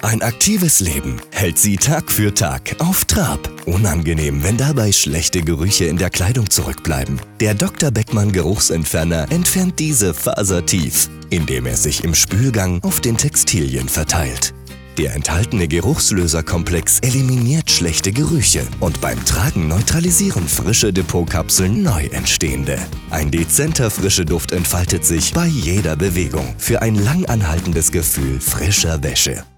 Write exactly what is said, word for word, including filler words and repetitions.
Ein aktives Leben hält sie Tag für Tag auf Trab. Unangenehm, wenn dabei schlechte Gerüche in der Kleidung zurückbleiben. Der Doktor Beckmann Geruchsentferner entfernt diese fasertief, indem er sich im Spülgang auf den Textilien verteilt. Der enthaltene Geruchslöserkomplex eliminiert schlechte Gerüche und beim Tragen neutralisieren frische Depotkapseln neu entstehende. Ein dezenter frischer Duft entfaltet sich bei jeder Bewegung für ein lang anhaltendes Gefühl frischer Wäsche.